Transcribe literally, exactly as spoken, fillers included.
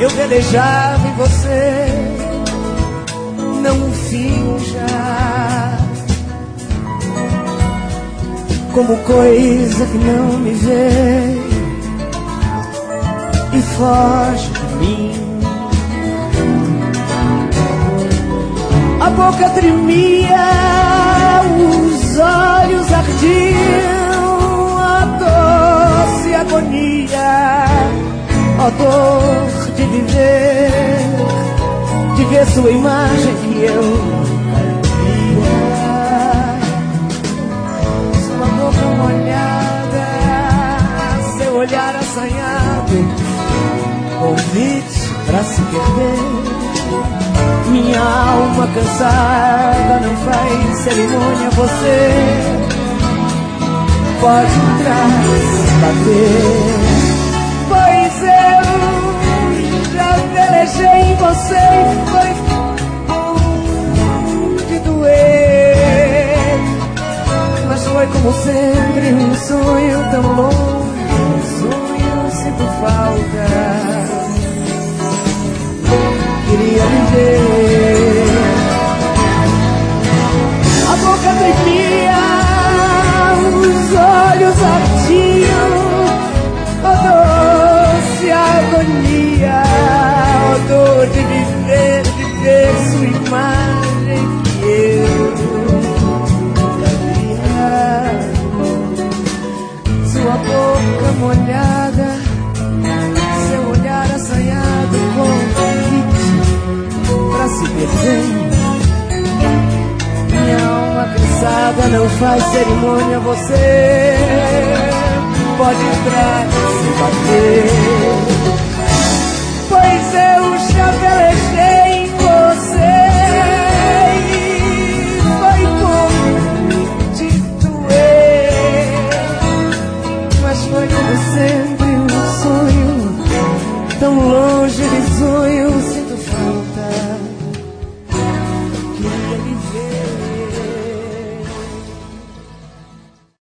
eu velejava em você. Não finja como coisa que não me vê e foge de mim. A boca tremia, os olhos ardiam, a doce agonia, a dor de viver, de ver sua imagem que eu nunca via. Sua boca molhada, seu olhar assanhado, convite pra se perder. Minha alma cansada não faz cerimônia, você pode entrar, se bater. Pois eu já velejei em você e foi bom de doer. Mas foi como sempre um sonho tão longe, um sonho sinto falta. Queria viver. A boca tremia, os olhos ardiam, a doce agonia, a dor de viver, de ver sua imagem que eu nunca via. Sua boca molhada, seu olhar assanhado, convite pra se perder. Minha alma cansada não faz cerimônia, você pode entrar, se bater.